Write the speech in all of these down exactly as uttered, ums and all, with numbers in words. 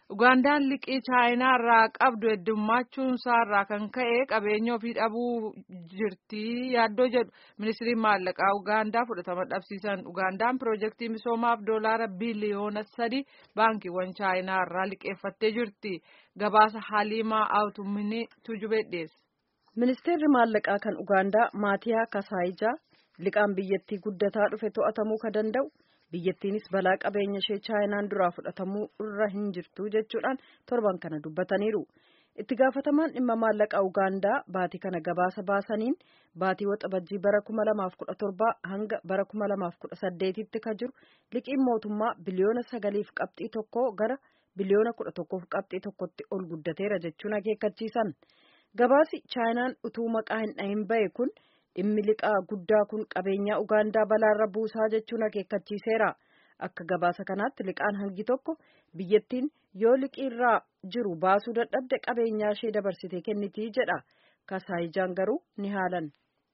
Ugandaan liqii chaayinaa irraa qabdu heddummachuun isaarraa kan ka'e qabeenya ofii dhabuu jirti yaaddoo jedhu ministiriin maallaqaa Ugaandaa fudhatama dhabsiisan. Ugandaan piroojeektii misoomaaf doolaara biliyoona sadi baankiiwwan chaayinaa irraa liqeeffattee jirti. Gabaasa Haliimaa Awutumminii Tujubee dhiyeesse. Ministeerri maallaqaa kan Ugaandaa Maatiyaa Kasaayijaa liqaan biyyattii guddataa dhufe to'atamuu ka danda'u. Biyyattiinis balaa qabeenya ishee chaayinaan duraa fudhatamuu irra hin jirtu jechuudhaan torban kana dubbataniiru. Itti gaafatamaan dhimma maallaqaa Ugaandaa baatii kana gabaasa baasaniin baatii waxabajjii bara kuma lamaaf kudha torbaa hanga bara kuma lamaaf kudha saddeetitti ka jiru liqiin mootummaa biliyoona sagaliif qabxii tokkoo gara biliyoona kudha tokkoof qabxii tokkotti ol guddateera jechuun akeekkachiisan. Gabaasi chaayinaan utuu maqaa hin dhahin bahe kun. Dhimmi liqaa guddaa kun qabeenyaa Ugaandaa balaarra buusaa jechuun akeekkachiiseera. Akka gabaasa kanaatti liqaan hangi tokko biyyattiin yoo liqiirraa jiru baasuu dadhabde qabeenyaa ishee dabarsitee kennitii jedha. Kasaayijaan garuu ni haalan.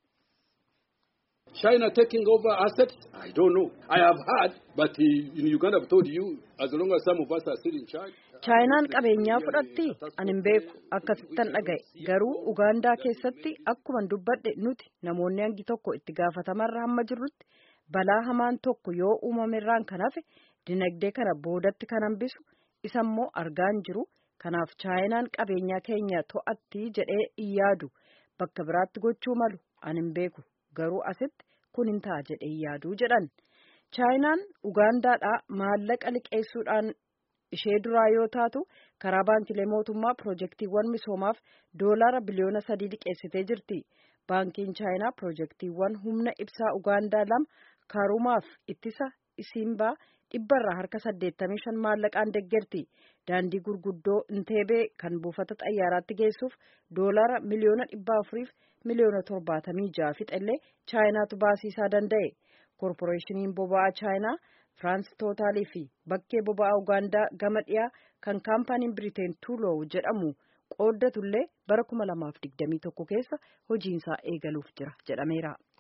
China taking over assets? I don't know. I have heard, but in Uganda I've told you, as long as some of us are still in charge. Chaayinaan qabeenyaa fudhatti ani hin beeku akkasittan dhagaye garuu Ugaandaa keessatti akkuma dubbadhe nuti namoonni hangi tokko itti gaafatamarra hamma jirrutti balaa hamaan tokko yoo uumamerraan kan hafe dinagdee kana boodatti kan hambisu isammoo argaan jiru kanaaf Chaayinaan qabeenyaa keenya to'atti jedhee yaadu bakka biraatti gochuu malu ani hin beeku garuu asitti kun hin ta'a jedhee yaadu jedhan. Chaayinaan Ugaandaadhaa maallaqa liqeessuudhaan ishee duraa yoo taatu karaa baankilee mootummaa piroojeektiiwwan misoomaaf doolaara biliyoona sadii liqeessitee jirti. Baankiin chaayinaa piroojeektiiwwan humna ibsaa Ugaandaa lama Karumaaf ittisa Isimbaa dhibbarraa harka saddeettamii shan maallaqaan deeggarti. Daandii gurguddoo Inteebee kan buufata xayyaaraatti geessuuf doolaara miliyoona dhibba afuriif miliyoona torbaatamii ja'a fixellee chaayinaatu baasiisaa danda'e. Koorporeeshiniin boba'aa chaayinaa Firaans Tootaalii fi bakkee boba'aa Ugaandaa gama dhiyaa kan kaampaniin Biriteen Tuuloo jedhamu qooddatullee bara kuma lamaaf digdamii tokko keessa hojiinsaa eegaluuf jira jedhameera.